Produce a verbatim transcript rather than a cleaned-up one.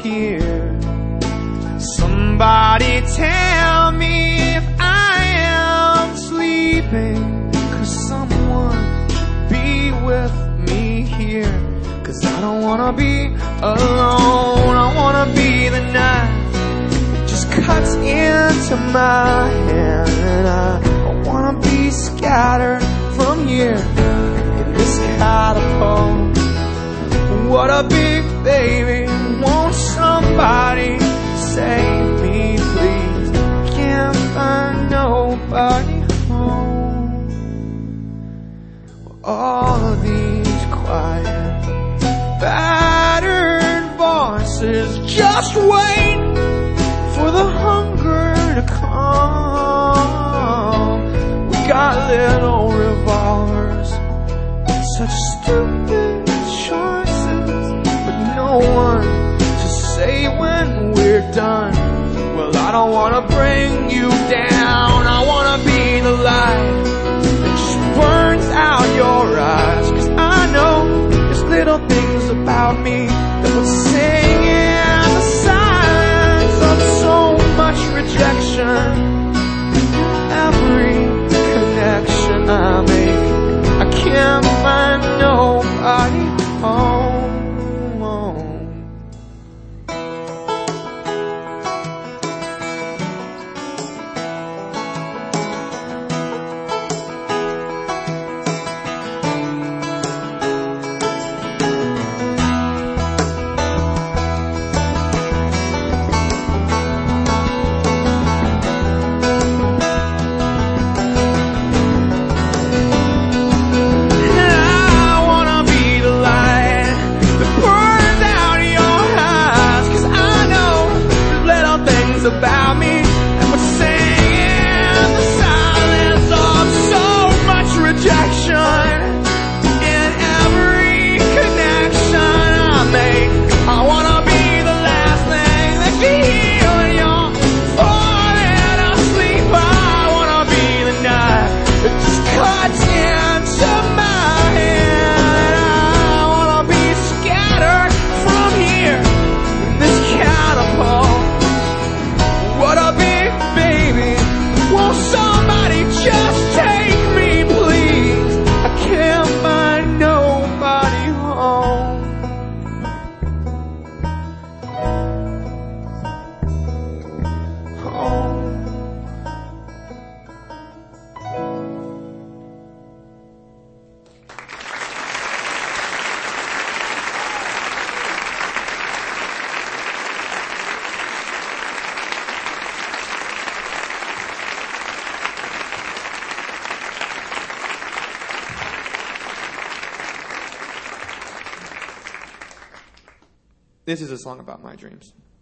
here. Somebody tell me if I am sleeping, 'cause someone be with me here. 'Cause I don't wanna be alone. I wanna be the knife that just cuts into my hand. And I, I wanna be scattered from here in this catapult. What a big baby, won't somebody save me please? Can't find nobody home. All of these quiet, battered voices just wait for the hunger to come. We got little revolvers, such stupid choices, but no one to say when we're done. Well, I don't wanna bring you down. I wanna be the light that just burns out your eyes. 'Cause I know there's little things about me that would sing in the silence of so much rejection. Every connection I make, I can't find nobody home. About me that would sing in the silence of so much rejection. In every connection I make, I wanna be the last thing that you hear when you're falling asleep. I wanna be the knife that just cuts into my hand. I wanna be scattered from here in this catapult. What a big baby, won't somebody just take me please? I can't find nobody home. Home. This is a song about my dreams.